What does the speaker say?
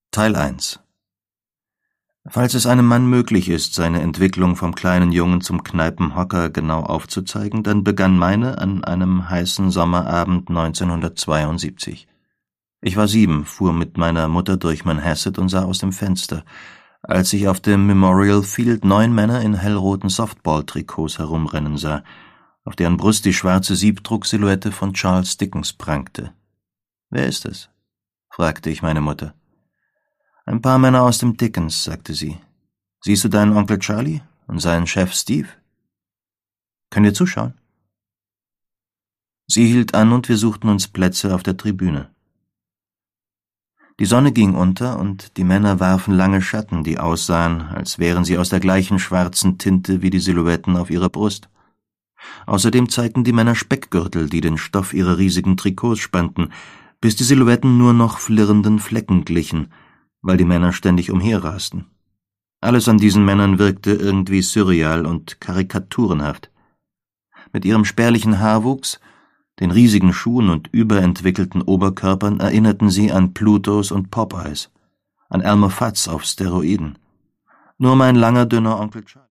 Teil 1. Falls es einem Mann möglich ist, seine Entwicklung vom kleinen Jungen zum Kneipenhocker genau aufzuzeigen, dann begann meine an einem heißen Sommerabend 1972. Ich war 7, fuhr mit meiner Mutter durch Manhasset und sah aus dem Fenster, als ich auf dem Memorial Field 9 Männer in hellroten Softball-Trikots herumrennen sah, auf deren Brust die schwarze Siebdrucksilhouette von Charles Dickens prangte. »Wer ist es?« fragte ich meine Mutter. »Ein paar Männer aus dem Dickens«, sagte sie. »Siehst du deinen Onkel Charlie und seinen Chef Steve? Können wir zuschauen?« Sie hielt an und wir suchten uns Plätze auf der Tribüne. Die Sonne ging unter und die Männer warfen lange Schatten, die aussahen, als wären sie aus der gleichen schwarzen Tinte wie die Silhouetten auf ihrer Brust. Außerdem zeigten die Männer Speckgürtel, die den Stoff ihrer riesigen Trikots spannten, bis die Silhouetten nur noch flirrenden Flecken glichen, weil die Männer ständig umherrasten. Alles an diesen Männern wirkte irgendwie surreal und karikaturenhaft. Mit ihrem spärlichen Haarwuchs, den riesigen Schuhen und überentwickelten Oberkörpern erinnerten sie an Plutos und Popeyes, an Elmer Fudd auf Steroiden. Nur mein langer, dünner Onkel Charlie